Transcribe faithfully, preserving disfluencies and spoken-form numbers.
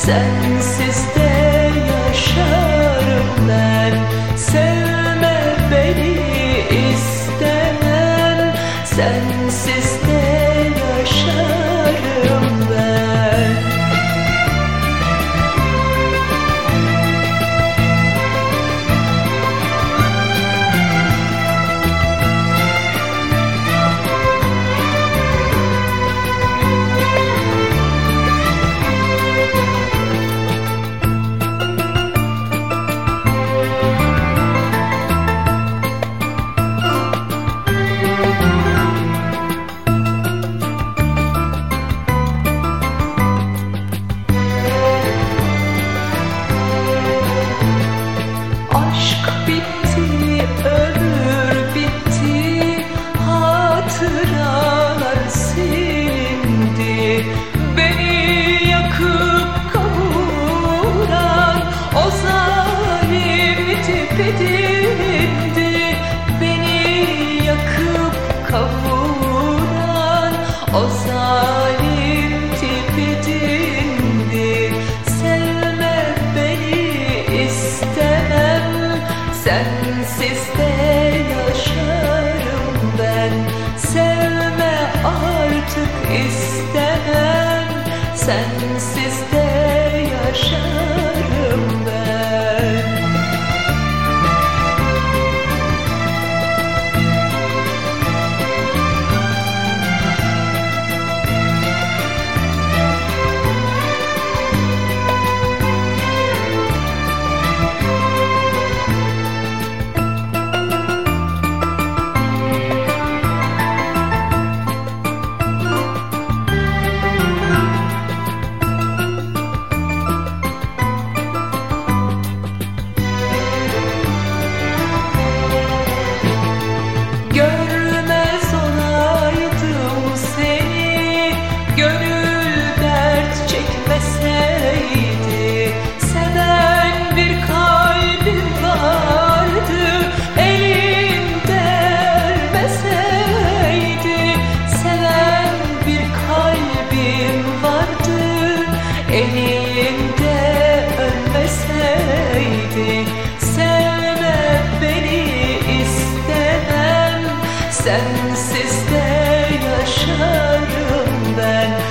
sensiz de yaşarım ben. Sevme beni istemem, sensiz de yaşarım ben. Bedimdi, beni yakıp kavuran o zalim tipidindi. Sevme beni istemem, sensiz de yaşarım ben. Sevme artık istemem, sensiz de yaşarım ben. Görmez olaydım seni, gönül dert çekmeseydi. Seven bir kalbim vardı, elimde ölmeseydi. Seven bir kalbim vardı, elimde ölmeseydi. Sevme beni istemem, sensiz de yaşarım ben.